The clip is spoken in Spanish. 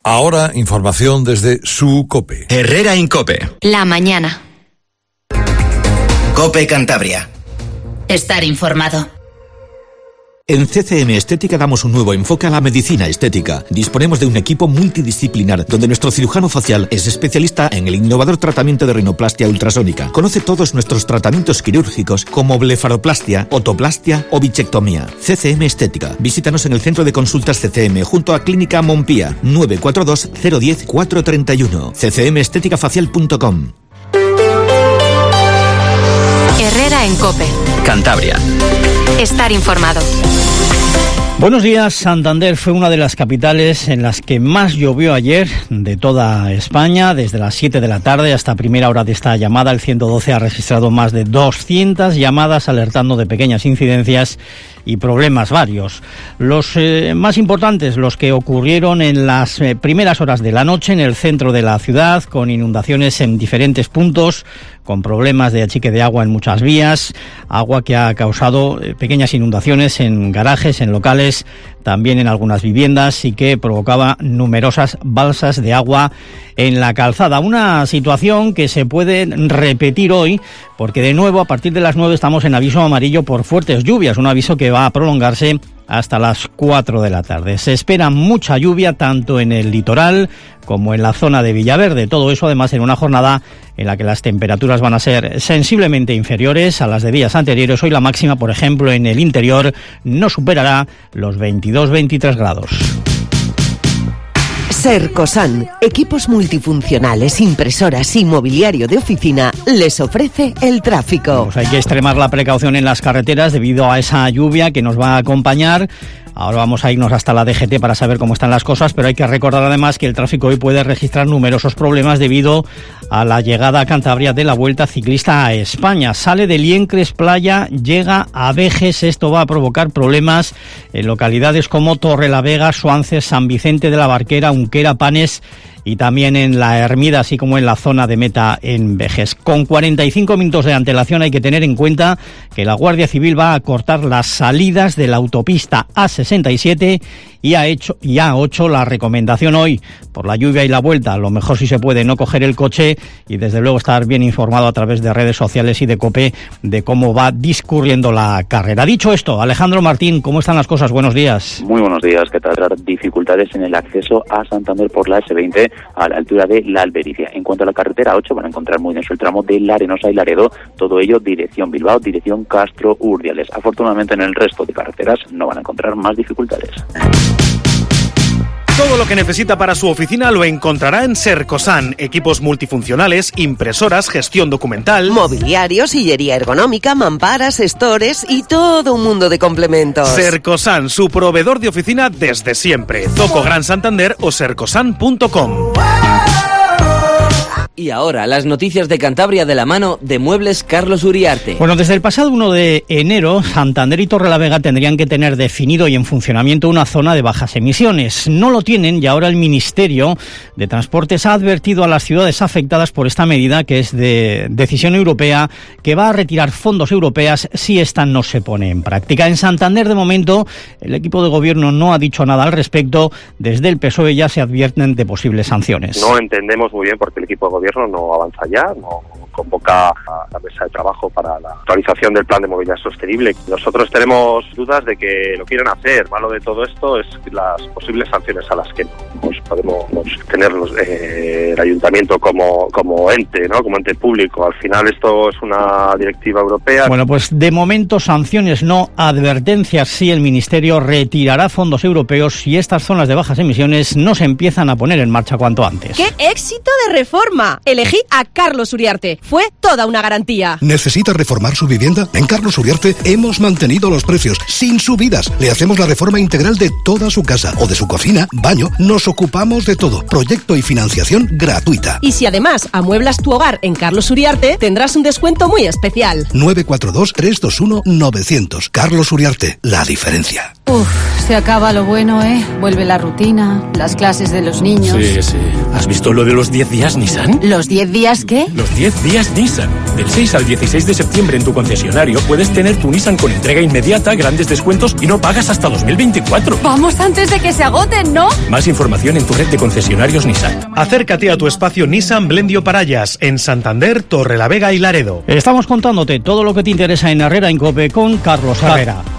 Ahora, información desde su COPE. Herrera Incope. La mañana. COPE Cantabria. Estar informado. En CCM Estética damos un nuevo enfoque a la medicina estética. Disponemos de un equipo multidisciplinar donde nuestro cirujano facial es especialista en el innovador tratamiento de rinoplastia ultrasónica. Conoce todos nuestros tratamientos quirúrgicos como blefaroplastia, otoplastia o bichectomía. CCM Estética. Visítanos en el centro de consultas CCM junto a Clínica Montpía, 942 010 431. ccmesteticafacial.com. Herrera en COPE. Cantabria. Estar informado. Buenos días. Santander fue una de las capitales en las que más llovió ayer de toda España. Desde las 7 de la tarde hasta primera hora de esta llamada, el 112 ha registrado más de 200 llamadas alertando de pequeñas incidencias y problemas varios. Los más importantes, los que ocurrieron en las primeras horas de la noche en el centro de la ciudad, con inundaciones en diferentes puntos, con problemas de achique de agua en muchas vías, agua que ha causado pequeñas inundaciones en garajes, en locales, también en algunas viviendas, y que provocaba numerosas balsas de agua en la calzada. Una situación que se puede repetir hoy, porque de nuevo a partir de las 9 estamos en aviso amarillo por fuertes lluvias, un aviso que va a prolongarse hasta las 4 de la tarde. Se espera mucha lluvia tanto en el litoral como en la zona de Villaverde. Todo eso además en una jornada en la que las temperaturas van a ser sensiblemente inferiores a las de días anteriores. Hoy la máxima, por ejemplo, en el interior no superará los 22-23 grados. Sercosan, equipos multifuncionales, impresoras y mobiliario de oficina, les ofrece el tráfico. Pues hay que extremar la precaución en las carreteras debido a esa lluvia que nos va a acompañar. Ahora vamos a irnos hasta la DGT para saber cómo están las cosas, pero hay que recordar además que el tráfico hoy puede registrar numerosos problemas debido a la llegada a Cantabria de la Vuelta Ciclista a España. Sale de Liencres Playa, llega a Vejes. Esto va a provocar problemas en localidades como Torrelavega, Suances, San Vicente de la Barquera, Unquera, Panes y también en la Hermida, así como en la zona de meta en Vejes. Con 45 minutos de antelación hay que tener en cuenta que la Guardia Civil va a cortar las salidas de la autopista A67 y ha hecho la recomendación hoy, por la lluvia y la vuelta, a lo mejor si se puede no coger el coche y desde luego estar bien informado a través de redes sociales y de COPE de cómo va discurriendo la carrera. Dicho esto, Alejandro Martín, ¿cómo están las cosas? Buenos días. Muy buenos días. ¿Qué tal? Dificultades en el acceso a Santander por la S20 a la altura de La Albericia. En cuanto a la carretera 8, van a encontrar muy denso el tramo de La Arenosa y Laredo, todo ello dirección Bilbao, dirección Castro Urdiales. Afortunadamente en el resto de carreteras no van a encontrar más dificultades. Todo lo que necesita para su oficina lo encontrará en Sercosan. Equipos multifuncionales, impresoras, gestión documental, mobiliario, sillería ergonómica, mamparas, stores y todo un mundo de complementos. Sercosan, su proveedor de oficina desde siempre. Zoco Gran Santander o sercosan.com. Y ahora, las noticias de Cantabria de la mano de Muebles Carlos Uriarte. Bueno, desde el pasado 1 de enero, Santander y Torrelavega tendrían que tener definido y en funcionamiento una zona de bajas emisiones. No lo tienen y ahora el Ministerio de Transportes ha advertido a las ciudades afectadas por esta medida, que es de decisión europea, que va a retirar fondos europeos si esta no se pone en práctica. En Santander, de momento, el equipo de gobierno no ha dicho nada al respecto. Desde el PSOE ya se advierten de posibles sanciones. No entendemos muy bien por qué el equipo de gobierno no avanza ya, no convoca a la mesa de trabajo para la actualización del plan de movilidad sostenible. Nosotros tenemos dudas de que lo quieran hacer. Malo de todo esto es las posibles sanciones a las que podemos tener el ayuntamiento como ente, ¿no? Como ente público. Al final esto es una directiva europea. Bueno, pues de momento sanciones no, advertencias sí. El Ministerio retirará fondos europeos si estas zonas de bajas emisiones no se empiezan a poner en marcha cuanto antes. ¡Qué éxito de reforma! Elegí a Carlos Uriarte. Fue toda una garantía. ¿Necesita reformar su vivienda? En Carlos Uriarte hemos mantenido los precios sin subidas. Le hacemos la reforma integral de toda su casa o de su cocina, baño. Nos ocupamos de todo. Proyecto y financiación gratuita. Y si además amueblas tu hogar en Carlos Uriarte, tendrás un descuento muy especial. 942-321-900. Carlos Uriarte, la diferencia. Se acaba lo bueno, ¿eh? Vuelve la rutina, las clases de los niños. Sí. ¿Has visto lo de los 10 días Nissan? ¿Los 10 días qué? Los 10 días Nissan. Del 6 al 16 de septiembre en tu concesionario puedes tener tu Nissan con entrega inmediata, grandes descuentos y no pagas hasta 2024. Vamos antes de que se agoten, ¿no? Más información en tu red de concesionarios concesionarios Nissan. Acércate a tu espacio Nissan Blendio Parayas en Santander, Torrelavega y Laredo. Estamos contándote todo lo que te interesa en Herrera en COPE con Carlos Herrera.